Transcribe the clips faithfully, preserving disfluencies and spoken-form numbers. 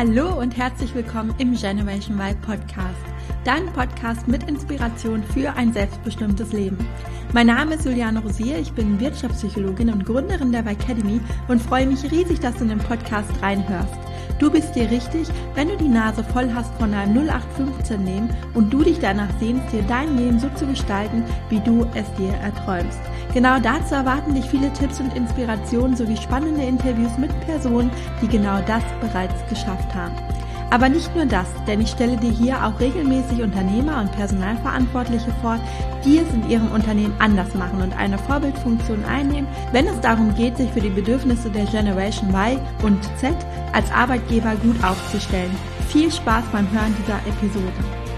Hallo und herzlich willkommen im Generation Y Podcast, dein Podcast mit Inspiration für ein selbstbestimmtes Leben. Mein Name ist Juliane Rosier, ich bin Wirtschaftspsychologin und Gründerin der Y Academy und freue mich riesig, dass du in den Podcast reinhörst. Du bist dir richtig, wenn du die Nase voll hast von einem null acht fünfzehn Leben und du dich danach sehnst, dir dein Leben so zu gestalten, wie du es dir erträumst. Genau dazu erwarten dich viele Tipps und Inspirationen sowie spannende Interviews mit Personen, die genau das bereits geschafft haben. Aber nicht nur das, denn ich stelle dir hier auch regelmäßig Unternehmer und Personalverantwortliche vor, die es in ihrem Unternehmen anders machen und eine Vorbildfunktion einnehmen, wenn es darum geht, sich für die Bedürfnisse der Generation Y und Z als Arbeitgeber gut aufzustellen. Viel Spaß beim Hören dieser Episode.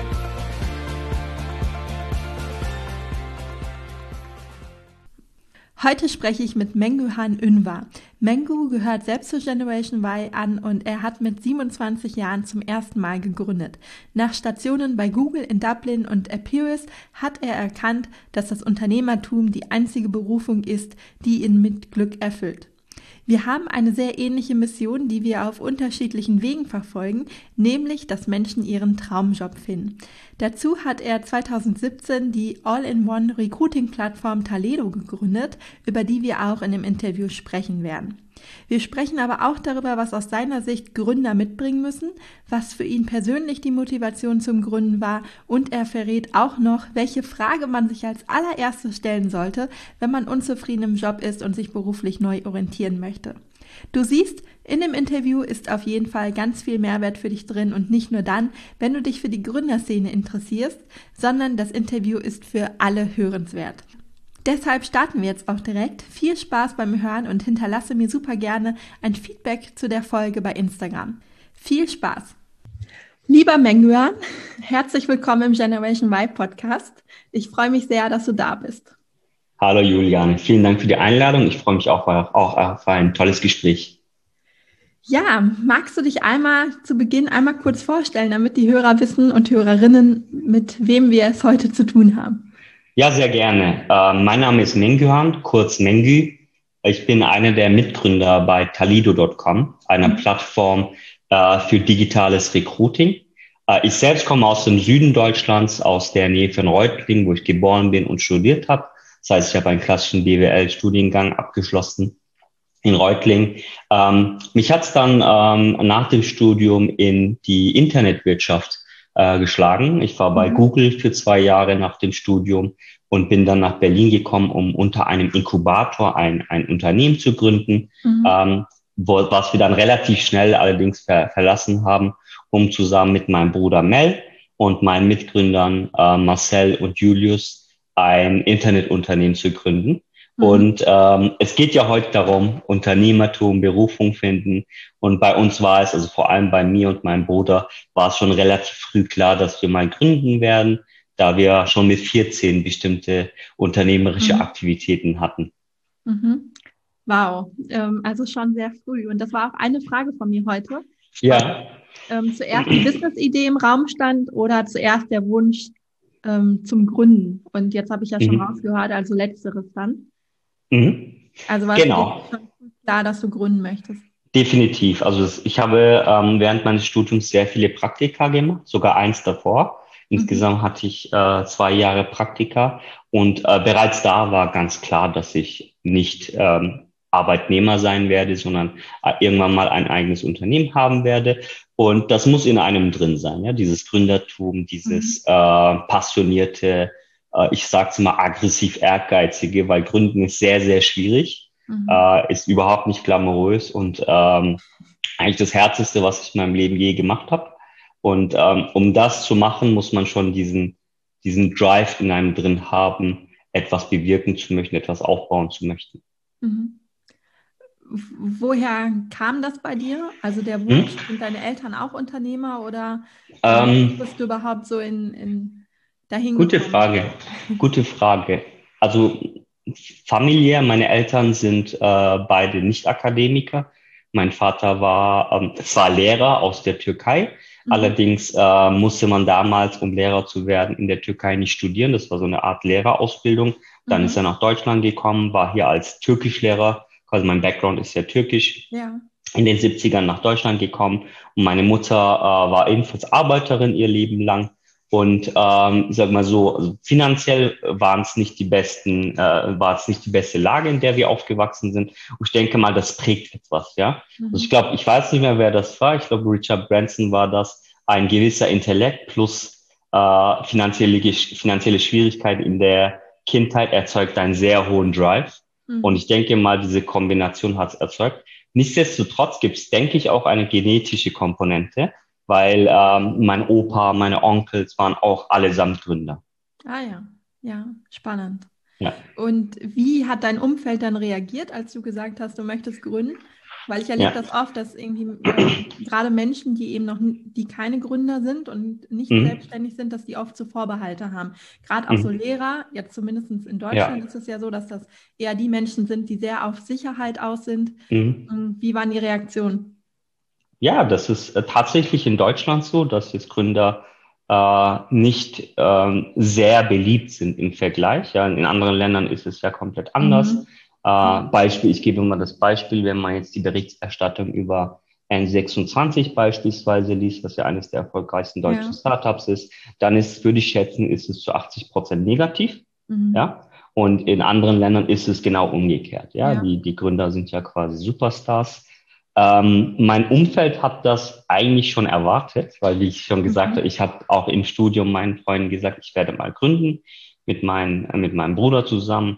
Heute spreche ich mit Menguhan Ünver. Mengu gehört selbst zur Generation Y an und er hat mit siebenundzwanzig Jahren zum ersten Mal gegründet. Nach Stationen bei Google in Dublin und Epirus hat er erkannt, dass das Unternehmertum die einzige Berufung ist, die ihn mit Glück erfüllt. Wir haben eine sehr ähnliche Mission, die wir auf unterschiedlichen Wegen verfolgen, nämlich, dass Menschen ihren Traumjob finden. Dazu hat er zweitausendsiebzehn die All-in-One-Recruiting-Plattform Taledo gegründet, über die wir auch in dem Interview sprechen werden. Wir sprechen aber auch darüber, was aus seiner Sicht Gründer mitbringen müssen, was für ihn persönlich die Motivation zum Gründen war und er verrät auch noch, welche Frage man sich als allererstes stellen sollte, wenn man unzufrieden im Job ist und sich beruflich neu orientieren möchte. Du siehst, in dem Interview ist auf jeden Fall ganz viel Mehrwert für dich drin und nicht nur dann, wenn du dich für die Gründerszene interessierst, sondern das Interview ist für alle hörenswert. Deshalb starten wir jetzt auch direkt. Viel Spaß beim Hören und hinterlasse mir super gerne ein Feedback zu der Folge bei Instagram. Viel Spaß! Lieber Menguhan, herzlich willkommen im Generation Y Podcast. Ich freue mich sehr, dass du da bist. Hallo Juliane, vielen Dank für die Einladung. Ich freue mich auch, auch auf ein tolles Gespräch. Ja, magst du dich einmal zu Beginn einmal kurz vorstellen, damit die Hörer wissen und Hörerinnen, mit wem wir es heute zu tun haben? Ja, sehr gerne. Äh, mein Name ist Menguhan, kurz Mengu. Ich bin einer der Mitgründer bei Taledo Punkt com, einer mhm. Plattform äh, für digitales Recruiting. Äh, ich selbst komme aus dem Süden Deutschlands, aus der Nähe von Reutlingen, wo ich geboren bin und studiert habe. Das heißt, ich habe einen klassischen B W L-Studiengang abgeschlossen in Reutlingen. Ähm, mich hat es dann ähm, nach dem Studium in die Internetwirtschaft äh, geschlagen. Ich war bei mhm. Google für zwei Jahre nach dem Studium und bin dann nach Berlin gekommen, um unter einem Inkubator ein, ein Unternehmen zu gründen, mhm. ähm, wo, was wir dann relativ schnell allerdings ver, verlassen haben, um zusammen mit meinem Bruder Mel und meinen Mitgründern äh, Marcel und Julius ein Internetunternehmen zu gründen. Mhm. Und ähm, es geht ja heute darum, Unternehmertum, Berufung finden. Und bei uns war es, also vor allem bei mir und meinem Bruder, war es schon relativ früh klar, dass wir mal gründen werden, da wir schon mit vierzehn bestimmte unternehmerische mhm. Aktivitäten hatten. Mhm. Wow, ähm, also schon sehr früh. Und das war auch eine Frage von mir heute. Ja. Ähm, zuerst die Business-Idee im Raum stand oder zuerst der Wunsch ähm, zum Gründen? Und jetzt habe ich ja schon mhm. rausgehört, also letzteres dann. Mhm. Also war genau. es schon klar, dass du gründen möchtest? Definitiv. Also das, ich habe ähm, während meines Studiums sehr viele Praktika gemacht, sogar eins davor. Insgesamt mhm. hatte ich äh, zwei Jahre Praktika und äh, bereits da war ganz klar, dass ich nicht ähm, Arbeitnehmer sein werde, sondern äh, irgendwann mal ein eigenes Unternehmen haben werde. Und das muss in einem drin sein, ja, dieses Gründertum, dieses mhm. äh, passionierte, äh, ich sag's mal aggressiv ehrgeizige, weil Gründen ist sehr, sehr schwierig. Mhm. Äh, ist überhaupt nicht glamourös und ähm, eigentlich das Härteste, was ich in meinem Leben je gemacht habe. Und ähm, um das zu machen, muss man schon diesen diesen Drive in einem drin haben, etwas bewirken zu möchten, etwas aufbauen zu möchten. Mhm. Woher kam das bei dir? Also der Wunsch, hm? Sind deine Eltern auch Unternehmer oder ähm, bist du überhaupt so in, in dahin Gute gekommen? Frage, gute Frage. Also familiär, meine Eltern sind äh, beide Nicht-Akademiker. Mein Vater war ähm, zwar Lehrer aus der Türkei, mhm. allerdings äh, musste man damals, um Lehrer zu werden, in der Türkei nicht studieren. Das war so eine Art Lehrerausbildung. Dann mhm. ist er nach Deutschland gekommen, war hier als Türkischlehrer quasi mein Background ist ja türkisch, Ja. in den siebzigern nach Deutschland gekommen und meine Mutter äh, war ebenfalls Arbeiterin ihr Leben lang und ähm, ich sag mal so, also finanziell waren es nicht die besten, äh, war es nicht die beste Lage, in der wir aufgewachsen sind. Und ich denke mal, das prägt etwas, ja. Also ich Mhm. glaube, ich weiß nicht mehr, wer das war. Ich glaube, Richard Branson war das, ein gewisser Intellekt plus äh, finanzielle, finanzielle Schwierigkeiten in der Kindheit erzeugt einen sehr hohen Drive. Und Mhm. ich denke mal, diese Kombination hat es erzeugt. Nichtsdestotrotz gibt es, denke ich, auch eine genetische Komponente, weil ähm, mein Opa, meine Onkels waren auch allesamt Gründer. Ah ja, ja, spannend. Ja, Und wie hat dein Umfeld dann reagiert, als du gesagt hast, du möchtest gründen? Weil ich erlebe ja. das oft, dass irgendwie ähm, gerade Menschen, die eben noch, n- die keine Gründer sind und nicht Mhm. selbstständig sind, dass die oft so Vorbehalte haben. Gerade auch so Mhm. Lehrer, jetzt zumindest in Ja. Deutschland ist es ja so, dass das eher die Menschen sind, die sehr auf Sicherheit aus sind. Mhm. Ähm, Wie waren die Reaktionen? Ja, das ist äh, tatsächlich in Deutschland so, dass jetzt Gründer äh, nicht ähm, sehr beliebt sind im Vergleich. Ja, in anderen Ländern ist es ja komplett anders. Mhm. Äh, Ja. Beispiel, ich gebe mal das Beispiel, wenn man jetzt die Berichterstattung über N sechsundzwanzig beispielsweise liest, was ja eines der erfolgreichsten deutschen Ja. Startups ist, dann ist, würde ich schätzen, ist es zu achtzig Prozent negativ. Mhm. Ja, und in anderen Ländern ist es genau umgekehrt. Ja, Ja. die, die Gründer sind ja quasi Superstars. Ähm, mein Umfeld hat das eigentlich schon erwartet, weil, wie ich schon gesagt habe, Mhm. ich habe auch im Studium meinen Freunden gesagt, ich werde mal gründen mit, mein, äh, mit meinem Bruder zusammen.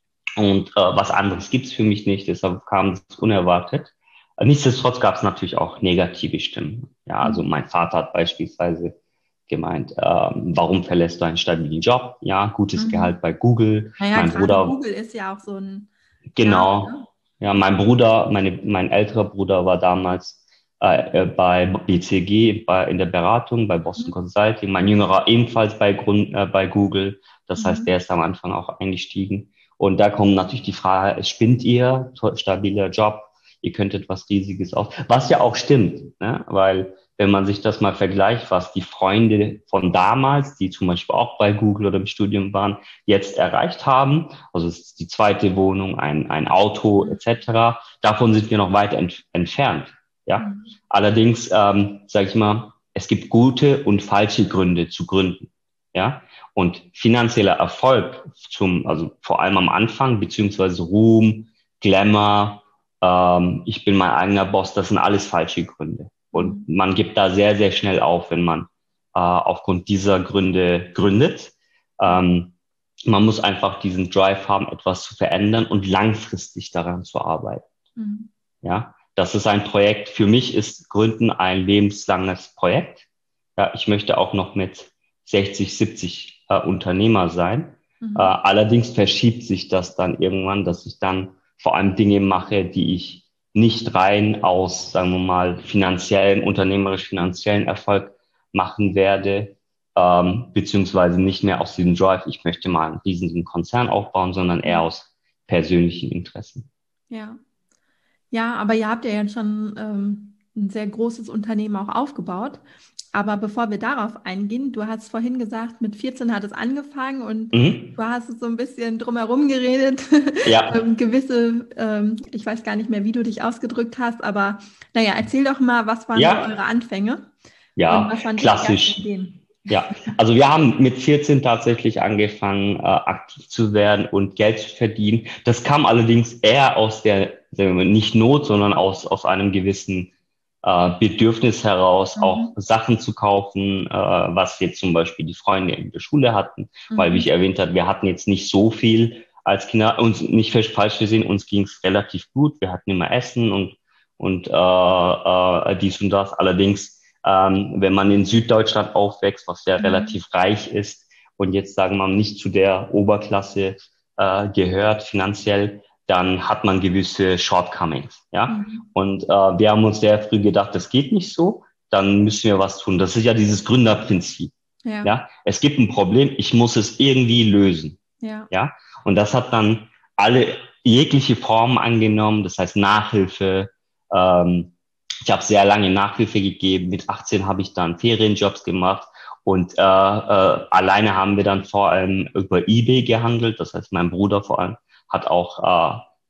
Und äh, was anderes gibt's für mich nicht, deshalb kam es unerwartet. Äh, Nichtsdestotrotz gab es natürlich auch negative Stimmen. Ja, also Mhm. mein Vater hat beispielsweise gemeint, ähm, warum verlässt du einen stabilen Job? Ja, gutes Gehalt Mhm. bei Google. Naja, Mein gerade Bruder, Google ist ja auch so ein Name, ne? genau. Ja, mein Bruder, meine, mein älterer Bruder war damals äh, äh, bei B C G bei, in der Beratung, bei Boston Mhm. Consulting. Mein jüngerer ebenfalls bei, Grund, äh, bei Google. Das heißt, der Mhm. ist am Anfang auch eingestiegen. Und da kommt natürlich die Frage, spinnt ihr? To- Stabiler Job, ihr könntet was Riesiges auf. Was ja auch stimmt, ne? Weil wenn man sich das mal vergleicht, was die Freunde von damals, die zum Beispiel auch bei Google oder im Studium waren, jetzt erreicht haben, also es ist die zweite Wohnung, ein, ein Auto et cetera. Davon sind wir noch weit ent entfernt. Ja, Mhm. allerdings ähm, sage ich mal, es gibt gute und falsche Gründe zu gründen. Ja, und finanzieller Erfolg zum, also vor allem am Anfang beziehungsweise Ruhm, Glamour, ähm, ich bin mein eigener Boss, das sind alles falsche Gründe. Und Mhm. man gibt da sehr, sehr schnell auf, wenn man äh, aufgrund dieser Gründe gründet. Ja. Ähm, Man muss einfach diesen Drive haben, etwas zu verändern und langfristig daran zu arbeiten. Mhm. Ja, das ist ein Projekt. Für mich ist Gründen ein lebenslanges Projekt. Ja, ich möchte auch noch mit sechzig, siebzig äh, Unternehmer sein. Äh, Mhm. allerdings verschiebt sich das dann irgendwann, dass ich dann vor allem Dinge mache, die ich nicht rein aus, sagen wir mal, finanziellem, unternehmerisch-finanziellen Erfolg machen werde, ähm, beziehungsweise nicht mehr aus diesem Drive, ich möchte mal einen riesigen Konzern aufbauen, sondern eher Ja. aus persönlichen Interessen. Ja. Ja, aber ihr habt ja jetzt schon ähm, ein sehr großes Unternehmen auch aufgebaut. Aber bevor wir darauf eingehen, du hast vorhin gesagt, mit vierzehn hat es angefangen und Mhm. du hast es so ein bisschen drumherum geredet. Ja, ähm, gewisse, ähm, ich weiß gar nicht mehr, wie du dich ausgedrückt hast, aber naja, erzähl doch mal, was waren so ja, eure Anfänge und ja, was waren so die ersten klassisch. Ideen? Ja, also wir haben mit vierzehn tatsächlich angefangen, äh, aktiv zu werden und Geld zu verdienen. Das kam allerdings eher aus der, sagen wir mal, nicht Not, sondern aus, aus einem gewissen äh, Bedürfnis heraus, auch Mhm. Sachen zu kaufen, äh, was jetzt zum Beispiel die Freunde in der Schule hatten, weil, wie ich Mhm. erwähnt habe, wir hatten jetzt nicht so viel als Kinder, uns nicht falsch gesehen, uns ging es relativ gut, wir hatten immer Essen und, und äh, äh, dies und das. Allerdings ähm, wenn man in Süddeutschland aufwächst, was ja Mhm. relativ reich ist und jetzt sagen wir mal nicht zu der Oberklasse äh, gehört finanziell, dann hat man gewisse Shortcomings, ja. Mhm. Und äh, wir haben uns sehr früh gedacht, das geht nicht so, dann müssen wir was tun. Das ist ja dieses Gründerprinzip, Ja, ja. Es gibt ein Problem, ich muss es irgendwie lösen, ja. ja. Und das hat dann alle jegliche Formen angenommen, das heißt Nachhilfe, ähm, ich habe sehr lange Nachhilfe gegeben. Mit achtzehn habe ich dann Ferienjobs gemacht und äh, äh, alleine haben wir dann vor allem über eBay gehandelt. Das heißt, mein Bruder vor allem hat auch äh,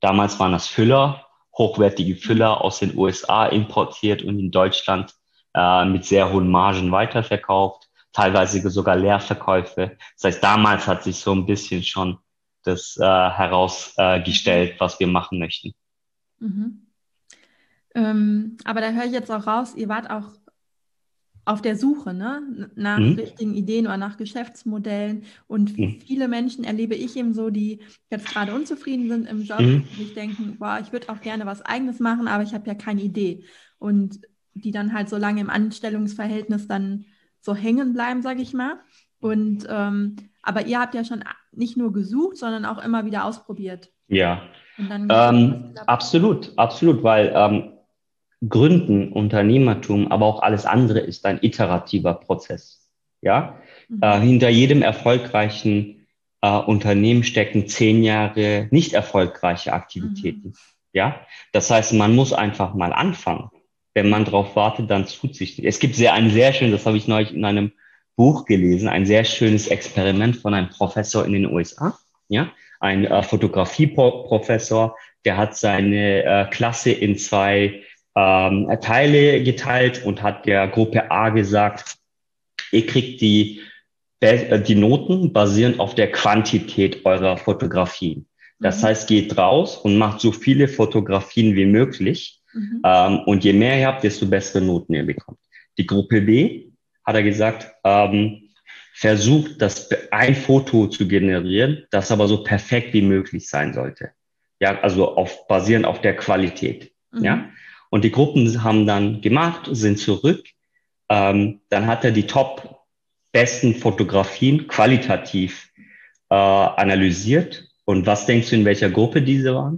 Damals waren das Füller, hochwertige Füller aus den U S A importiert und in Deutschland äh, mit sehr hohen Margen weiterverkauft, teilweise sogar Leerverkäufe. Das heißt, damals hat sich so ein bisschen schon das äh, herausgestellt, äh, was wir machen möchten. Mhm. Ähm, aber da höre ich jetzt auch raus, ihr wart auch auf der Suche, ne, nach Mhm. richtigen Ideen oder nach Geschäftsmodellen. Und Mhm. viele Menschen erlebe ich eben so, die jetzt gerade unzufrieden sind im Job, Mhm. die sich denken, boah, ich würde auch gerne was Eigenes machen, aber ich habe ja keine Idee. Und die dann halt so lange im Anstellungsverhältnis dann so hängen bleiben, sage ich mal. Und ähm, aber ihr habt ja schon nicht nur gesucht, sondern auch immer wieder ausprobiert. Ja, Und dann hat was ähm, geklappt. absolut, absolut, weil ähm, Gründen, Unternehmertum, aber auch alles andere ist ein iterativer Prozess. Ja, äh, Mhm. hinter jedem erfolgreichen äh, Unternehmen stecken zehn Jahre nicht erfolgreiche Mhm. Aktivitäten. Ja, das heißt, man muss einfach mal anfangen. Wenn man darauf wartet, dann tut sich nicht. Es gibt sehr ein sehr schön, das habe ich neulich in einem Buch gelesen, ein sehr schönes Experiment von einem Professor in den U S A. Ja, ein äh, Fotografieprofessor, der hat seine äh, Klasse in zwei ähm, Teile geteilt und hat der Gruppe A gesagt, ihr kriegt die, äh, die Noten basierend auf der Quantität eurer Fotografien. Das Mhm. heißt, geht raus und macht so viele Fotografien wie möglich. Mhm. Ähm, und je mehr ihr habt, desto bessere Noten ihr bekommt. Die Gruppe B, hat er gesagt, ähm, versucht, das ein Foto zu generieren, das aber so perfekt wie möglich sein sollte. Ja, also auf, basierend auf der Qualität. Ja, Mhm. und die Gruppen haben dann gemacht, sind zurück. Ähm, dann hat er die top besten Fotografien qualitativ äh, analysiert. Und was denkst du, in welcher Gruppe diese waren?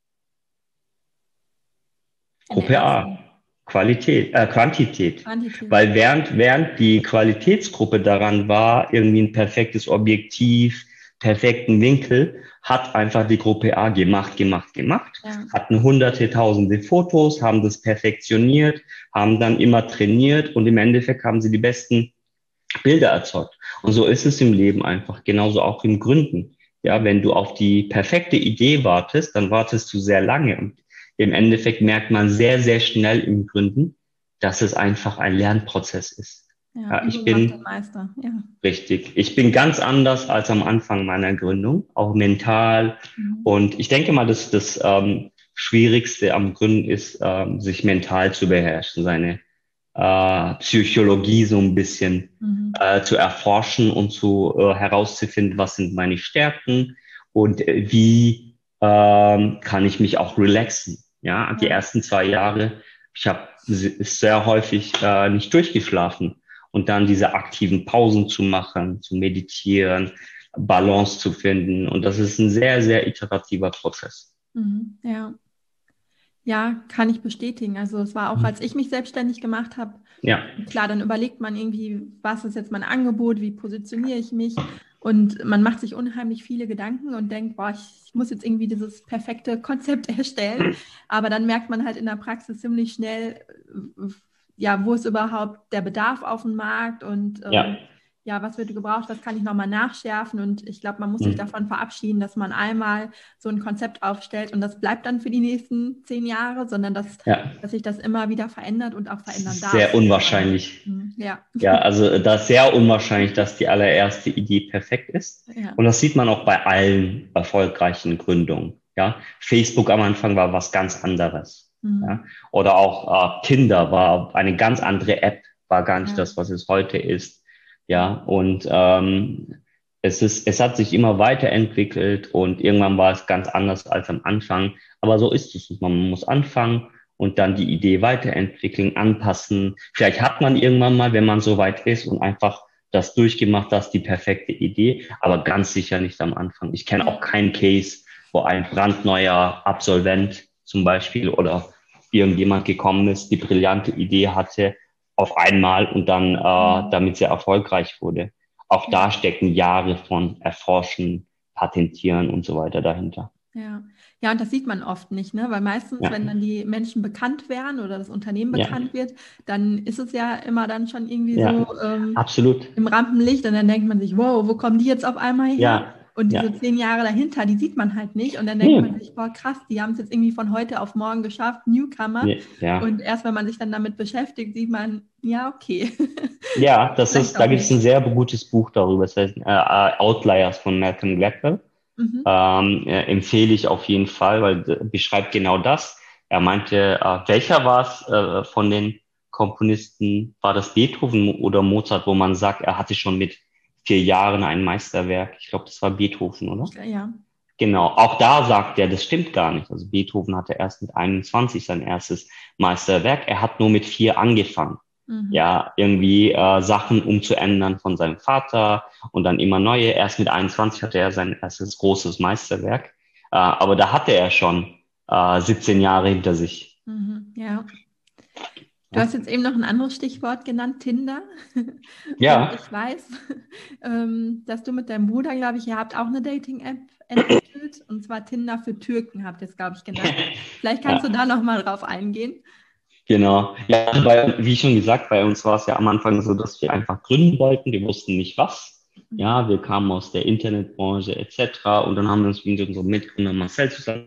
In der Gruppe A. ersten Qualität, äh, Quantität. Quantität. Weil während, während die Qualitätsgruppe daran war, irgendwie ein perfektes Objektiv, perfekten Winkel, hat einfach die Gruppe A gemacht, gemacht, gemacht, Ja. hatten hunderte, tausende Fotos, haben das perfektioniert, haben dann immer trainiert und im Endeffekt haben sie die besten Bilder erzeugt. Und so ist es im Leben einfach, genauso auch im Gründen. Ja, wenn du auf die perfekte Idee wartest, dann wartest du sehr lange. Und im Endeffekt merkt man sehr, sehr schnell im Gründen, dass es einfach ein Lernprozess ist. Ja, Ja, ich Übung macht den bin Meister. Ja. richtig. Ich bin ganz anders als am Anfang meiner Gründung, auch mental. Mhm. Und ich denke mal, dass das ähm, Schwierigste am Gründen ist, ähm, sich mental zu beherrschen, seine äh, Psychologie so ein bisschen Mhm. äh, zu erforschen und zu äh, herauszufinden, was sind meine Stärken und äh, wie ähm, kann ich mich auch relaxen. Ja, die Ja. ersten zwei Jahre, ich habe sehr häufig äh, nicht durchgeschlafen und dann diese aktiven Pausen zu machen, zu meditieren, Balance zu finden und das ist ein sehr, sehr iterativer Prozess. Mhm. Ja. Ja, kann ich bestätigen. Also es war auch, als ich mich selbstständig gemacht habe, Ja, klar, dann überlegt man irgendwie, was ist jetzt mein Angebot, wie positioniere ich mich? Und man macht sich unheimlich viele Gedanken und denkt, boah, ich muss jetzt irgendwie dieses perfekte Konzept erstellen. Aber dann merkt man halt in der Praxis ziemlich schnell, äh, ja, wo ist überhaupt der Bedarf auf dem Markt und ja. ähm, ja, was wird gebraucht, was kann ich nochmal nachschärfen? Und ich glaube, man muss sich Hm. davon verabschieden, dass man einmal so ein Konzept aufstellt und das bleibt dann für die nächsten zehn Jahre, sondern dass, Ja, dass sich das immer wieder verändert und auch verändern darf. sehr unwahrscheinlich. Mhm. Ja, Ja, also äh, da ist sehr unwahrscheinlich, dass die allererste Idee perfekt ist. ja, Und das sieht man auch bei allen erfolgreichen Gründungen. Ja, Facebook am Anfang war was ganz anderes. Ja, mhm. oder auch äh, Tinder war eine ganz andere App, war gar nicht Ja, das, was es heute ist. Ja, und ähm, es ist, es hat sich immer weiterentwickelt und irgendwann war es ganz anders als am Anfang. Aber so ist es. Man muss anfangen und dann die Idee weiterentwickeln, anpassen. Vielleicht hat man irgendwann mal, wenn man so weit ist und einfach das durchgemacht, das ist die perfekte Idee, aber ganz sicher nicht am Anfang. Ich kenne auch ja, keinen Case, wo ein brandneuer Absolvent zum Beispiel oder irgendjemand gekommen ist, die brillante Idee hatte auf einmal und dann äh, mhm. damit sehr erfolgreich wurde. Auch Ja, da stecken Jahre von Erforschen, Patentieren und so weiter dahinter. ja. Ja, und das sieht man oft nicht, ne? Weil meistens, Ja, wenn dann die Menschen bekannt werden oder das Unternehmen ja, bekannt wird, dann ist es ja immer dann schon irgendwie ja, so ähm, absolut. im Rampenlicht und dann denkt man sich, wow, wo kommen die jetzt auf einmal Ja, her? Und ja. diese zehn Jahre dahinter, die sieht man halt nicht. Und dann denkt Nee. man sich, boah, krass, die haben es jetzt irgendwie von heute auf morgen geschafft, Newcomer. Nee, ja. Und erst wenn man sich dann damit beschäftigt, sieht man, ja, okay. Ja, das Vielleicht ist, da auch gibt es nicht. ein sehr gutes Buch darüber, das heißt äh, Outliers von Malcolm Gladwell. Mhm. Ähm, äh, empfehle ich auf jeden Fall, weil äh, beschreibt genau das. Er meinte, äh, welcher war es äh, von den Komponisten, war das Beethoven oder Mozart, wo man sagt, er hatte schon mit vier Jahren ein Meisterwerk. Ich glaube, das war Beethoven, oder? Ja. Genau, auch da sagt er, das stimmt gar nicht. Also Beethoven hatte erst mit einundzwanzig sein erstes Meisterwerk. Er hat nur mit vier angefangen. Mhm. Ja, irgendwie äh, Sachen umzuändern von seinem Vater und dann immer neue. Erst mit einundzwanzig hatte er sein erstes großes Meisterwerk. Äh, aber da hatte er schon äh, siebzehn Jahre hinter sich. Mhm. Ja. Du Ja, hast jetzt eben noch ein anderes Stichwort genannt, Tinder. Und ja, ich weiß, ähm, dass du mit deinem Bruder, glaube ich, ihr habt auch eine Dating-App entwickelt. Und zwar Tinder für Türken, habt ihr es, glaube ich, genannt. Vielleicht kannst du ja. da noch mal drauf eingehen. Genau. Ja, also bei, wie schon gesagt, bei uns war es ja am Anfang so, dass wir einfach gründen wollten. Wir wussten nicht was. Mhm. Ja, wir kamen aus der Internetbranche et cetera. Und dann haben wir uns mit unserem Mitgründer Marcel zusammen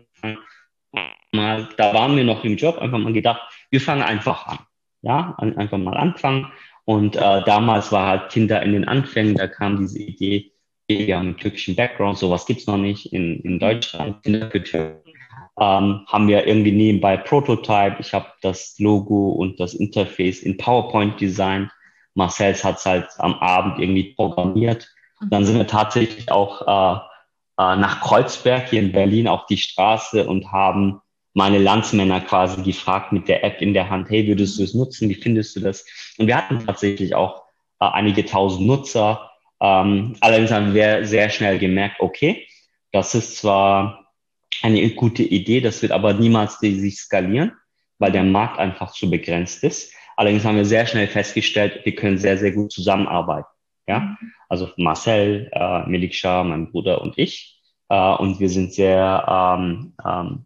mal, da waren wir noch im Job, einfach mal gedacht, wir fangen einfach an. Ja, an, einfach mal anfangen. Und äh, damals war halt Tinder in den Anfängen, da kam diese Idee, wir haben einen türkischen Background, sowas gibt's noch nicht in, in Deutschland, Tinder für Türken. Ähm, haben wir irgendwie nebenbei Prototype. Ich habe das Logo und das Interface in PowerPoint designt. Marcels hat es halt am Abend irgendwie programmiert. Dann sind wir tatsächlich auch äh, äh, nach Kreuzberg hier in Berlin auf die Straße und haben meine Landsmänner quasi gefragt mit der App in der Hand, hey, würdest du es nutzen? Wie findest du das? Und wir hatten tatsächlich auch äh, einige tausend Nutzer. Ähm, allerdings haben wir sehr schnell gemerkt, okay, das ist zwar eine gute Idee, das wird aber niemals die sich skalieren, weil der Markt einfach zu begrenzt ist. Allerdings haben wir sehr schnell festgestellt, wir können sehr, sehr gut zusammenarbeiten. Ja, also Marcel, äh, Melikşah, mein Bruder und ich. Äh, und wir sind sehr ähm, ähm,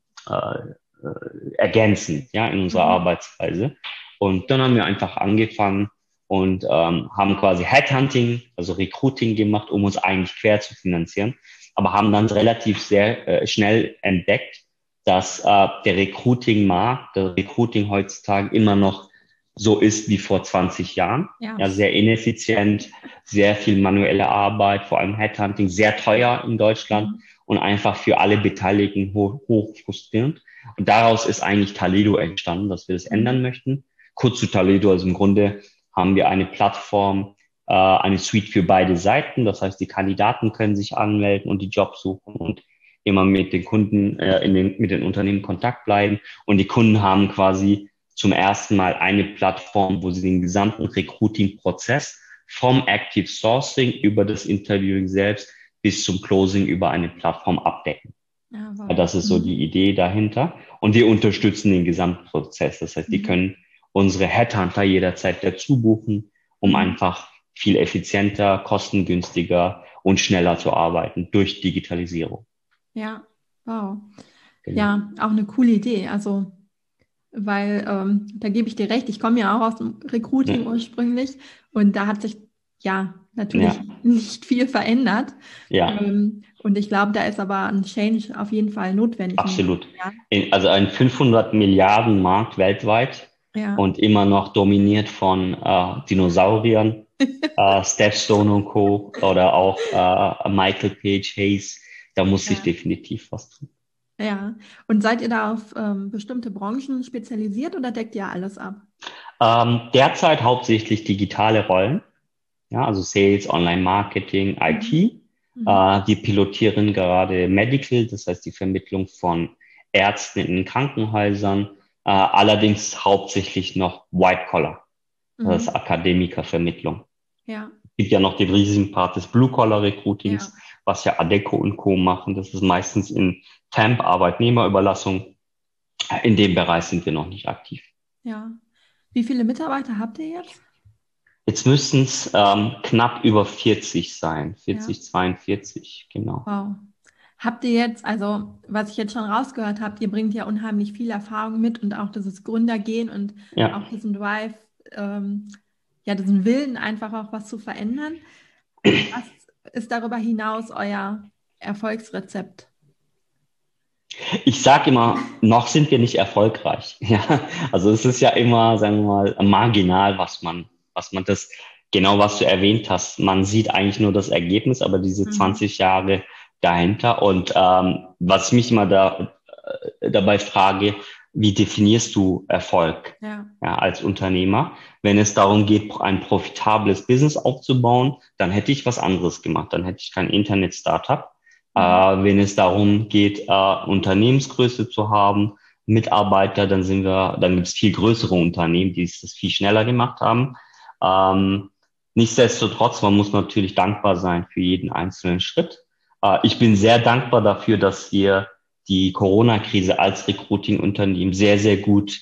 äh, äh, ergänzend, ja, in unserer Mhm. Arbeitsweise. Und dann haben wir einfach angefangen und ähm, haben quasi Headhunting, also Recruiting gemacht, um uns eigentlich quer zu finanzieren, aber haben dann relativ sehr äh, schnell entdeckt, dass äh, der Recruiting-Markt, der Recruiting heutzutage immer noch so ist wie vor zwanzig Jahren. Ja. Ja, sehr ineffizient, sehr viel manuelle Arbeit, vor allem Headhunting, sehr teuer in Deutschland Mhm. und einfach für alle Beteiligten hoch, hoch frustrierend. Und daraus ist eigentlich Taledo entstanden, dass wir das Mhm. ändern möchten. Kurz zu Taledo, also im Grunde haben wir eine Plattform, äh, eine Suite für beide Seiten. Das heißt, die Kandidaten können sich anmelden und die Jobs suchen und immer mit den Kunden, äh, in den, mit den Unternehmen Kontakt bleiben. Und die Kunden haben quasi zum ersten Mal eine Plattform, wo sie den gesamten Recruiting-Prozess vom Active Sourcing über das Interviewing selbst bis zum Closing über eine Plattform abdecken. Ja, wow. Ja, das ist so Mhm. die Idee dahinter. Und wir unterstützen den gesamten Prozess. Das heißt, die Mhm. können unsere Headhunter jederzeit dazu buchen, um Mhm. einfach viel effizienter, kostengünstiger und schneller zu arbeiten durch Digitalisierung. Ja, wow. Genau. Ja, auch eine coole Idee. Also, weil ähm, da gebe ich dir recht, ich komme ja auch aus dem Recruiting Ja, ursprünglich und da hat sich ja natürlich ja, nicht viel verändert. ja, Ähm, und ich glaube, da ist aber ein Change auf jeden Fall notwendig in den absolut. nächsten Jahren. In, also ein fünfhundert Milliarden Markt weltweit Ja, und immer noch dominiert von äh, Dinosauriern, äh, Stepstone und Co. oder auch äh, Michael Page Hayes. Da muss sich ja, definitiv was tun. ja. Und seid ihr da auf ähm, bestimmte Branchen spezialisiert oder deckt ihr alles ab? Ähm, derzeit hauptsächlich digitale Rollen, ja, also Sales, Online-Marketing, Mhm. I T. Mhm. Äh, die pilotieren gerade Medical, das heißt die Vermittlung von Ärzten in Krankenhäusern, äh, allerdings hauptsächlich noch White Collar, das ist Mhm. Akademikervermittlung. Ja, Es gibt ja noch den riesigen Part des Blue Collar ja, Recruitings, was ja Adecco und Co. machen. Das ist meistens in Temp, Arbeitnehmerüberlassung. In dem Bereich sind wir noch nicht aktiv. ja. Wie viele Mitarbeiter habt ihr jetzt? Jetzt müssten es ähm, knapp über vierzig sein, Ja, vierzig, zweiundvierzig, genau. wow. Habt ihr jetzt, also was ich jetzt schon rausgehört habe, ihr bringt ja unheimlich viel Erfahrung mit und auch dieses Gründergehen und Ja, auch diesen Drive, ähm, ja, diesen Willen, einfach auch was zu verändern. Was ist darüber hinaus euer Erfolgsrezept? Ich sage immer, noch sind wir nicht erfolgreich. Ja, also es ist ja immer, sagen wir mal, marginal, was man, was man das, genau was du erwähnt hast. Man sieht eigentlich nur das Ergebnis, aber diese Mhm. zwanzig Jahre dahinter. Und ähm, was ich mich immer da, äh, dabei frage, wie definierst du Erfolg, Ja. ja, als Unternehmer? Wenn es darum geht, ein profitables Business aufzubauen, dann hätte ich was anderes gemacht. Dann hätte ich kein Internet-Startup. Äh, Mhm. wenn es darum geht, äh, Unternehmensgröße zu haben, Mitarbeiter, dann sind wir, dann gibt es viel größere Unternehmen, die es das viel schneller gemacht haben. Ähm, nichtsdestotrotz, man muss natürlich dankbar sein für jeden einzelnen Schritt. Äh, ich bin sehr dankbar dafür, dass wir die Corona-Krise als Recruiting-Unternehmen sehr, sehr gut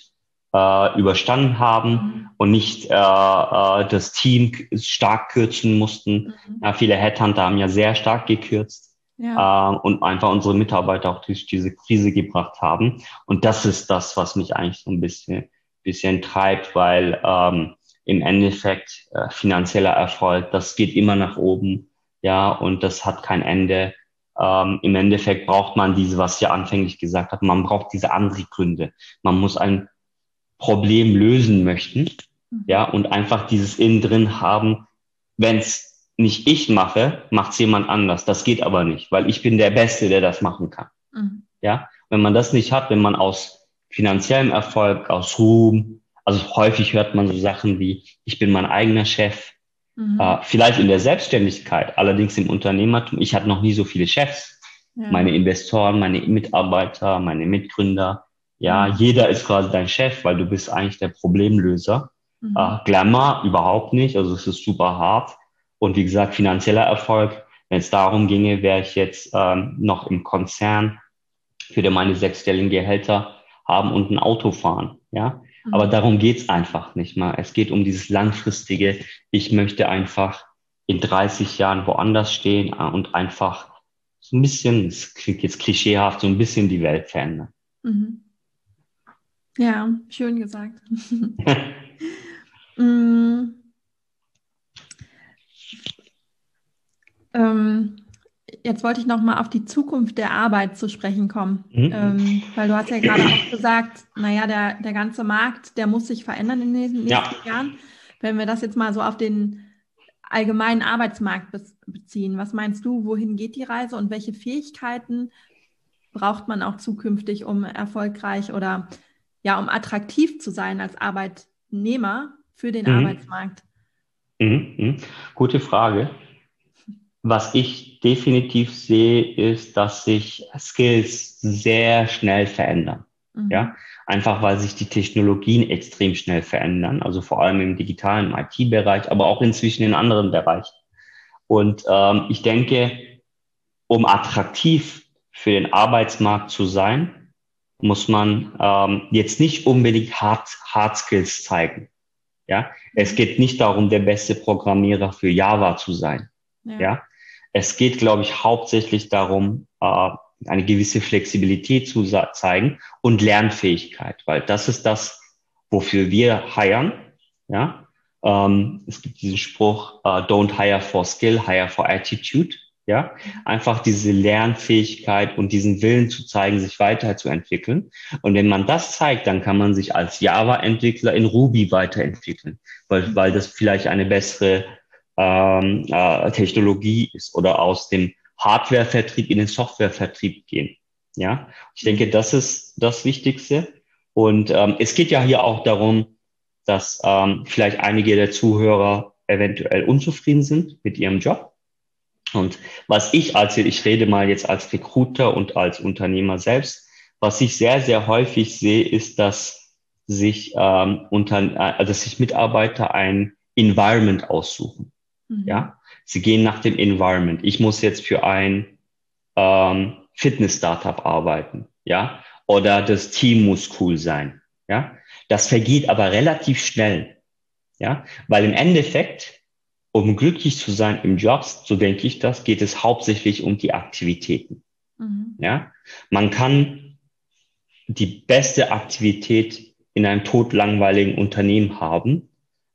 äh, überstanden haben Mhm. und nicht äh, äh, das Team stark kürzen mussten. Mhm. Ja, viele Headhunter haben ja sehr stark gekürzt äh, Ja. und einfach unsere Mitarbeiter auch durch diese Krise gebracht haben. Und das ist das, was mich eigentlich so ein bisschen, bisschen treibt, weil ähm, im Endeffekt äh, finanzieller Erfolg, das geht immer nach oben, ja, und das hat kein Ende. Ähm, im Endeffekt braucht man diese, was ich ja anfänglich gesagt habe, man braucht diese andere Gründe. Man muss ein Problem lösen möchten, Mhm. ja, und einfach dieses innen drin haben, wenn es nicht ich mache, macht es jemand anders. Das geht aber nicht, weil ich bin der Beste, der das machen kann. Mhm. Ja, wenn man das nicht hat, wenn man aus finanziellem Erfolg, aus Ruhm, also häufig hört man so Sachen wie, ich bin mein eigener Chef, äh, Mhm. vielleicht in der Selbstständigkeit, allerdings im Unternehmertum, ich hatte noch nie so viele Chefs, Ja. meine Investoren, meine Mitarbeiter, meine Mitgründer, ja, Mhm. jeder ist quasi dein Chef, weil du bist eigentlich der Problemlöser. Mhm. Äh, Glamour überhaupt nicht, also es ist super hart. Und wie gesagt, finanzieller Erfolg, wenn es darum ginge, wäre ich jetzt ähm, noch im Konzern, würde meine sechsstelligen Gehälter haben und ein Auto fahren, ja. Aber Mhm. darum geht's einfach nicht mal. Es geht um dieses langfristige, ich möchte einfach in dreißig Jahren woanders stehen äh, und einfach so ein bisschen, es klingt jetzt klischeehaft, so ein bisschen die Welt verändern. Mhm. Ja, schön gesagt. Mm, ähm, Jetzt wollte ich noch mal auf die Zukunft der Arbeit zu sprechen kommen, Mhm. ähm, weil du hast ja gerade auch gesagt, naja, der, der ganze Markt, der muss sich verändern in den Ja, nächsten Jahren. Wenn wir das jetzt mal so auf den allgemeinen Arbeitsmarkt bez- beziehen, was meinst du, wohin geht die Reise und welche Fähigkeiten braucht man auch zukünftig, um erfolgreich oder ja, um attraktiv zu sein als Arbeitnehmer für den mhm. Arbeitsmarkt? Mhm. Mhm. Gute Frage. Was ich definitiv sehe, ist, dass sich Skills sehr schnell verändern. Ja, Mhm. einfach weil sich die Technologien extrem schnell verändern, also vor allem im digitalen I T-Bereich, aber auch inzwischen in anderen Bereichen. Und ähm, ich denke, um attraktiv für den Arbeitsmarkt zu sein, muss man ähm, jetzt nicht unbedingt Hard, Hard Skills zeigen. Ja, es Mhm. geht nicht darum, der beste Programmierer für Java zu sein. Ja. Ja, es geht, glaube ich, hauptsächlich darum, äh, eine gewisse Flexibilität zu zeigen und Lernfähigkeit, weil das ist das, wofür wir hiren. Ja, ähm, es gibt diesen Spruch, äh, don't hire for skill, hire for attitude. Ja, einfach diese Lernfähigkeit und diesen Willen zu zeigen, sich weiterzuentwickeln. Und wenn man das zeigt, dann kann man sich als Java-Entwickler in Ruby weiterentwickeln, weil, weil das vielleicht eine bessere ähm, äh, Technologie ist oder aus dem Hardware-Vertrieb in den Software-Vertrieb gehen. Ja, ich denke, Mhm. das ist das Wichtigste. Und ähm, es geht ja hier auch darum, dass ähm, vielleicht einige der Zuhörer eventuell unzufrieden sind mit ihrem Job. Und was ich als, ich rede mal jetzt als Recruiter und als Unternehmer selbst, was ich sehr, sehr häufig sehe, ist, dass sich, ähm, unter, äh, dass sich Mitarbeiter ein Environment aussuchen. Mhm. Ja, sie gehen nach dem Environment. Ich muss jetzt für ein ähm, Fitness-Startup arbeiten. Ja, oder das Team muss cool sein. Ja, das vergeht aber relativ schnell. Ja, weil im Endeffekt, um glücklich zu sein im Job, so denke ich das, geht es hauptsächlich um die Aktivitäten. Mhm. Ja, man kann die beste Aktivität in einem todlangweiligen Unternehmen haben,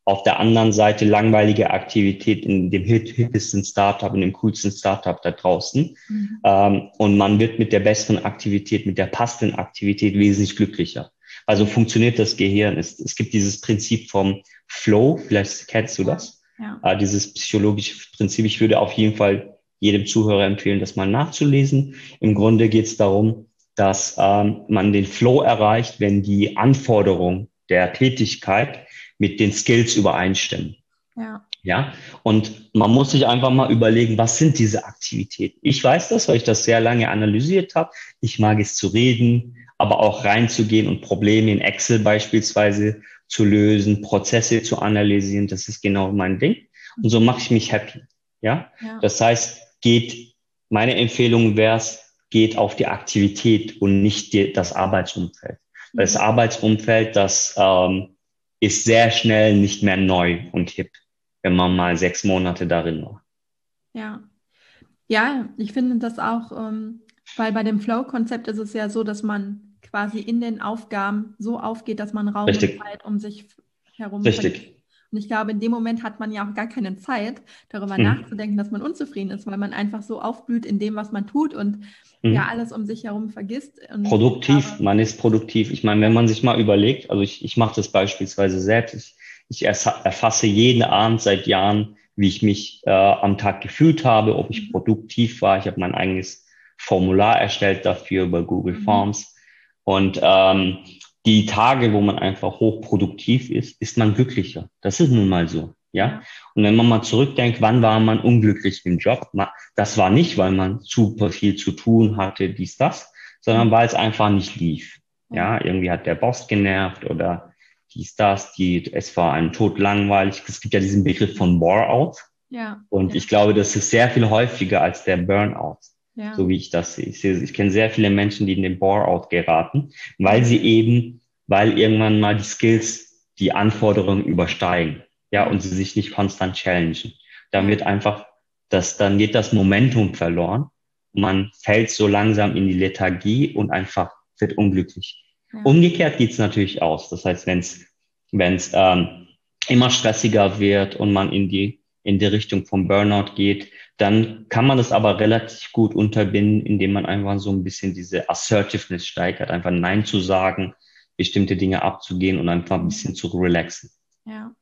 auf der anderen Seite langweilige Aktivität in dem hippesten Startup, in dem coolsten Startup da draußen. Mhm. Ähm, und man wird mit der besseren Aktivität, mit der passenden Aktivität wesentlich glücklicher. Also funktioniert das Gehirn. Es, es gibt dieses Prinzip vom Flow, vielleicht kennst du das, ja. äh, dieses psychologische Prinzip. Ich würde auf jeden Fall jedem Zuhörer empfehlen, das mal nachzulesen. Im Grunde geht es darum, dass ähm, man den Flow erreicht, wenn die Anforderungen der Tätigkeit mit den Skills übereinstimmen. Ja. Ja. Und man muss sich einfach mal überlegen, was sind diese Aktivitäten? Ich weiß das, weil ich das sehr lange analysiert habe. Ich mag es zu reden, aber auch reinzugehen und Probleme in Excel beispielsweise zu lösen, Prozesse zu analysieren. Das ist genau mein Ding. Und so mache ich mich happy. Ja. Ja. Das heißt, geht, meine Empfehlung wäre es, geht auf die Aktivität und nicht die, das Arbeitsumfeld. Mhm. Das Arbeitsumfeld, das ähm, ist sehr schnell nicht mehr neu und hip, wenn man mal sechs Monate darin war. Ja, ja, ich finde das auch, ähm, weil bei dem Flow-Konzept ist es ja so, dass man quasi in den Aufgaben so aufgeht, dass man Raum Richtig. und Zeit um sich herum Richtig. vergisst. Und ich glaube, in dem Moment hat man ja auch gar keine Zeit, darüber mhm. nachzudenken, dass man unzufrieden ist, weil man einfach so aufblüht in dem, was man tut und mhm. ja alles um sich herum vergisst. Und produktiv, glaube, man ist produktiv. Ich meine, wenn man sich mal überlegt, also ich, ich mache das beispielsweise selbst, ich, ich erfasse jeden Abend seit Jahren, wie ich mich äh, am Tag gefühlt habe, ob ich mhm. produktiv war. Ich habe mein eigenes Formular erstellt dafür über Google mhm. Forms. Und ähm, die Tage, wo man einfach hochproduktiv ist, ist man glücklicher. Das ist nun mal so. Ja? ja. Und wenn man mal zurückdenkt, wann war man unglücklich im Job? Das war nicht, weil man super viel zu tun hatte, dies, das, sondern weil es einfach nicht lief. Ja, ja, irgendwie hat der Boss genervt oder dies, das, die, es war einem todlangweilig. Es gibt ja diesen Begriff von Bore-out. Ja. Und ja. ich glaube, das ist sehr viel häufiger als der Burnout. Ja. So wie ich das sehe. Ich, sehe, ich kenne sehr viele Menschen, die in den Bore-out geraten, weil sie eben, weil irgendwann mal die Skills, die Anforderungen übersteigen. Ja, und sie sich nicht konstant challengen. Dann wird einfach das, dann geht das Momentum verloren. Man fällt so langsam in die Lethargie und einfach wird unglücklich. Ja. Umgekehrt geht's natürlich aus. Das heißt, wenn es wenn es ähm, immer stressiger wird und man in die in die Richtung vom Burnout geht, dann kann man das aber relativ gut unterbinden, indem man einfach so ein bisschen diese Assertiveness steigert, einfach Nein zu sagen, bestimmte Dinge abzugehen und einfach ein bisschen zu relaxen. Ja.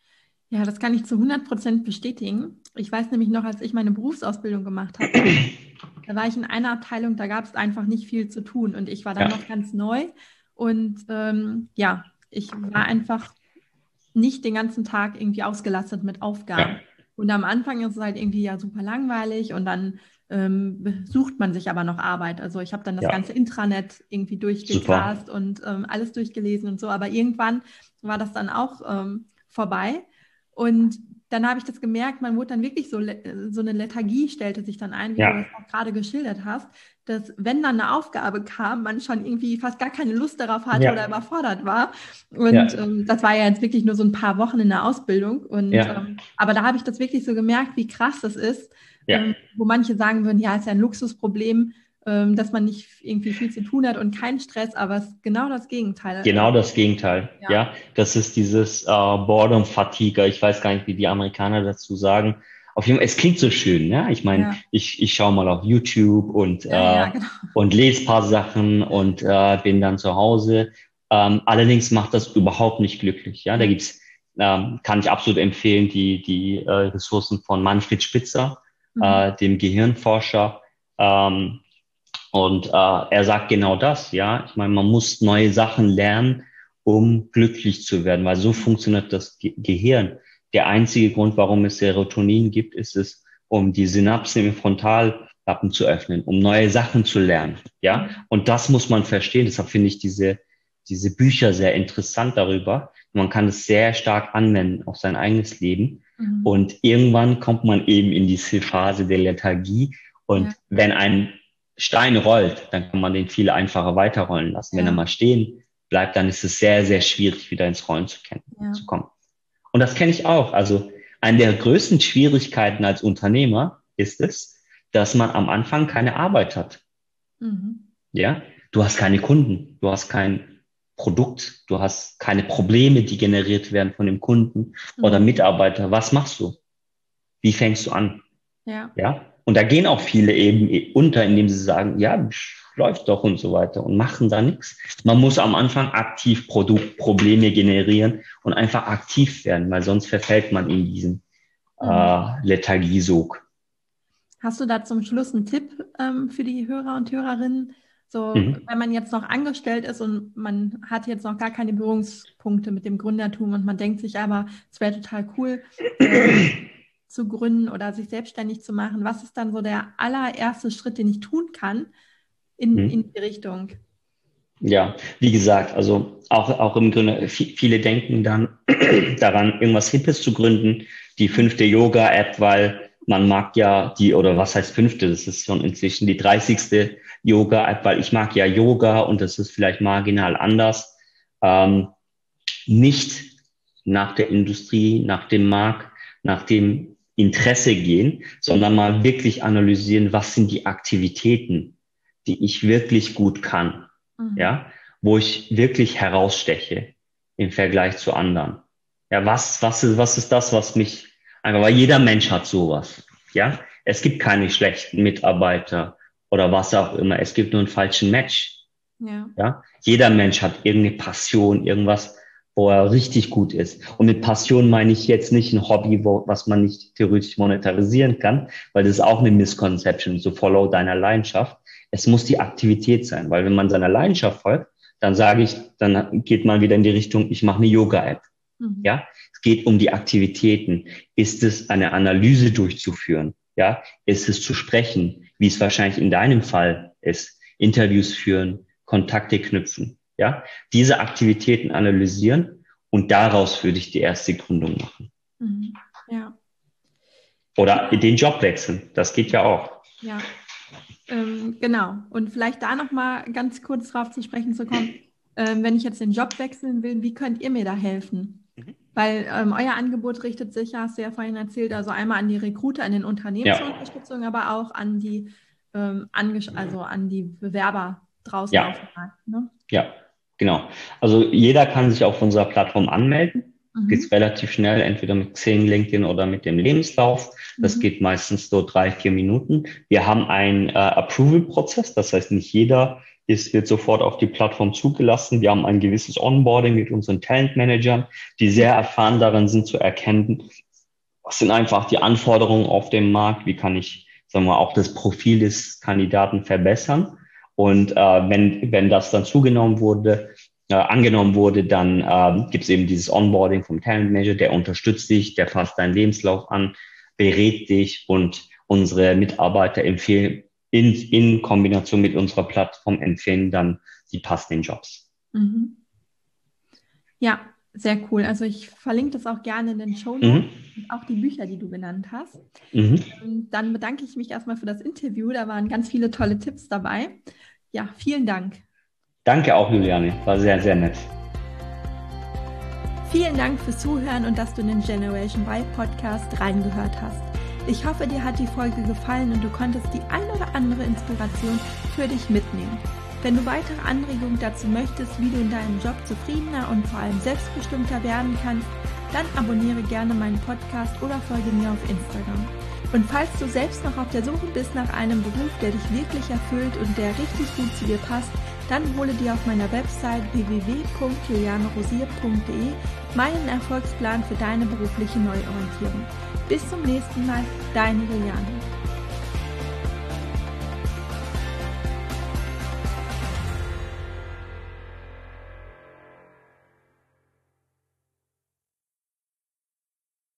Ja, das kann ich zu hundert Prozent bestätigen. Ich weiß nämlich noch, als ich meine Berufsausbildung gemacht habe, da war ich in einer Abteilung, da gab es einfach nicht viel zu tun und ich war dann ja. noch ganz neu und ähm, ja, ich war einfach nicht den ganzen Tag irgendwie ausgelastet mit Aufgaben. Ja. Und am Anfang ist es halt irgendwie ja super langweilig und dann ähm, sucht man sich aber noch Arbeit. Also ich habe dann das ja. ganze Intranet irgendwie durchgecast und ähm, alles durchgelesen und so, aber irgendwann war das dann auch ähm, vorbei. Und dann habe ich das gemerkt, man wurde dann wirklich so, so eine Lethargie stellte sich dann ein, wie ja. du das auch gerade geschildert hast, dass wenn dann eine Aufgabe kam, man schon irgendwie fast gar keine Lust darauf hatte ja. oder überfordert war. Und ja. ähm, das war ja jetzt wirklich nur so ein paar Wochen in der Ausbildung. Und, ja. ähm, aber da habe ich das wirklich so gemerkt, wie krass das ist, ja. ähm, wo manche sagen würden, ja, ist ja ein Luxusproblem, dass man nicht irgendwie viel zu tun hat und keinen Stress, aber es ist genau das Gegenteil. Genau das Gegenteil, ja. ja. Das ist dieses äh, Boredom Fatigue. Ich weiß gar nicht, wie die Amerikaner dazu sagen. Auf jeden Fall, es klingt so schön, ja. Ich meine, ja. ich, ich schaue mal auf YouTube und, ja, äh, ja, genau. und lese ein paar Sachen und äh, bin dann zu Hause. Ähm, allerdings macht das überhaupt nicht glücklich, ja. Da gibt's, ähm, kann ich absolut empfehlen, die, die äh, Ressourcen von Manfred Spitzer, mhm. äh, dem Gehirnforscher, ähm, Und äh, er sagt genau das, ja. Ich meine, man muss neue Sachen lernen, um glücklich zu werden, weil so funktioniert das Ge- Gehirn. Der einzige Grund, warum es Serotonin gibt, ist es, um die Synapsen im Frontallappen zu öffnen, um neue Sachen zu lernen, ja. Und das muss man verstehen. Deshalb finde ich diese diese Bücher sehr interessant darüber. Man kann es sehr stark anwenden auf sein eigenes Leben. Mhm. Und irgendwann kommt man eben in diese Phase der Lethargie. Und ja. wenn ein Stein rollt, dann kann man den viel einfacher weiterrollen lassen. Ja. Wenn er mal stehen bleibt, dann ist es sehr, sehr schwierig, wieder ins Rollen zu, kennen, ja. zu kommen. Und das kenne ich auch. Also eine der größten Schwierigkeiten als Unternehmer ist es, dass man am Anfang keine Arbeit hat. Mhm. Ja, du hast keine Kunden, du hast kein, Produkt, du hast keine Probleme, die generiert werden von dem Kunden oder Mhm. Mitarbeiter. Was machst du? Wie fängst du an? Ja. Ja. Und da gehen auch viele eben unter, indem sie sagen, ja, läuft doch und so weiter und machen da nichts. Man muss am Anfang aktiv Produktprobleme generieren und einfach aktiv werden, weil sonst verfällt man in diesen Mhm. äh, Lethargiesog. Hast du da zum Schluss einen Tipp ähm, für die Hörer und Hörerinnen? So, Mhm. wenn man jetzt noch angestellt ist und man hat jetzt noch gar keine Berührungspunkte mit dem Gründertum und man denkt sich aber, es wäre total cool, äh, zu gründen oder sich selbstständig zu machen. Was ist dann so der allererste Schritt, den ich tun kann in, Mhm. in die Richtung? Ja, wie gesagt, also auch, auch im Grunde, viele denken dann daran, irgendwas Hippes zu gründen, die fünfte Yoga-App, weil man mag ja die, oder was heißt fünfte, das ist schon inzwischen die dreißigste Yoga-App, weil ich mag ja Yoga und das ist vielleicht marginal anders. Ähm, nicht nach der Industrie, nach dem Markt, nach dem Interesse gehen, sondern mal wirklich analysieren, was sind die Aktivitäten, die ich wirklich gut kann, Mhm. ja, wo ich wirklich heraussteche im Vergleich zu anderen. Ja, was, was ist, was ist das, was mich einfach, weil jeder Mensch hat sowas, ja. Es gibt keine schlechten Mitarbeiter oder was auch immer. Es gibt nur einen falschen Match, Ja. ja. Jeder Mensch hat irgendeine Passion, irgendwas, wo er richtig gut ist. Und mit Passion meine ich jetzt nicht ein Hobby, wo, was man nicht theoretisch monetarisieren kann, weil das ist auch eine Misconception, so follow deiner Leidenschaft. Es muss die Aktivität sein, weil wenn man seiner Leidenschaft folgt, dann sage ich, dann geht man wieder in die Richtung, ich mache eine Yoga-App. Mhm. Ja, es geht um die Aktivitäten. Ist es eine Analyse durchzuführen? Ja, ist es zu sprechen, wie es wahrscheinlich in deinem Fall ist, Interviews führen, Kontakte knüpfen? Ja, diese Aktivitäten analysieren und daraus würde ich die erste Gründung machen. Mhm. Ja. Oder den Job wechseln. Das geht ja auch. Ja. Ähm, genau. Und vielleicht da nochmal ganz kurz drauf zu sprechen zu kommen, ähm, wenn ich jetzt den Job wechseln will, wie könnt ihr mir da helfen? Mhm. Weil ähm, euer Angebot richtet sich, ja, hast du ja vorhin erzählt, also einmal an die Recruiter, an den Unternehmen zur Ja, Unterstützung, aber auch an die, ähm, Angesch- also an die Bewerber draußen ja, auf dem Markt. Ne? ja, genau. Also jeder kann sich auf unserer Plattform anmelden. Mhm. Geht relativ schnell, entweder mit Xing, LinkedIn oder mit dem Lebenslauf. Das Mhm. geht meistens so drei, vier Minuten. Wir haben einen äh, Approval-Prozess, das heißt, nicht jeder ist, wird sofort auf die Plattform zugelassen. Wir haben ein gewisses Onboarding mit unseren Talent-Managern, die sehr erfahren darin sind zu erkennen, was sind einfach die Anforderungen auf dem Markt, wie kann ich, sagen wir mal, auch das Profil des Kandidaten verbessern. Und äh, wenn, wenn das dann zugenommen wurde, äh, angenommen wurde, dann äh, gibt es eben dieses Onboarding vom Talent Manager, der unterstützt dich, der fasst deinen Lebenslauf an, berät dich und unsere Mitarbeiter empfehlen in, in Kombination mit unserer Plattform empfehlen dann die passenden Jobs. Mhm. Ja, sehr cool. Also ich verlinke das auch gerne in den Shownotes Mhm. und auch die Bücher, die du genannt hast. Mhm. Und dann bedanke ich mich erstmal für das Interview. Da waren ganz viele tolle Tipps dabei. Ja, vielen Dank. Danke auch, Juliane. War sehr, sehr nett. Vielen Dank fürs Zuhören und dass du in den Generation Y Podcast reingehört hast. Ich hoffe, dir hat die Folge gefallen und du konntest die ein oder andere Inspiration für dich mitnehmen. Wenn du weitere Anregungen dazu möchtest, wie du in deinem Job zufriedener und vor allem selbstbestimmter werden kannst, dann abonniere gerne meinen Podcast oder folge mir auf Instagram. Und falls du selbst noch auf der Suche bist nach einem Beruf, der dich wirklich erfüllt und der richtig gut zu dir passt, dann hole dir auf meiner Website w w w punkt juliane rosier punkt d e meinen Erfolgsplan für deine berufliche Neuorientierung. Bis zum nächsten Mal, deine Juliane.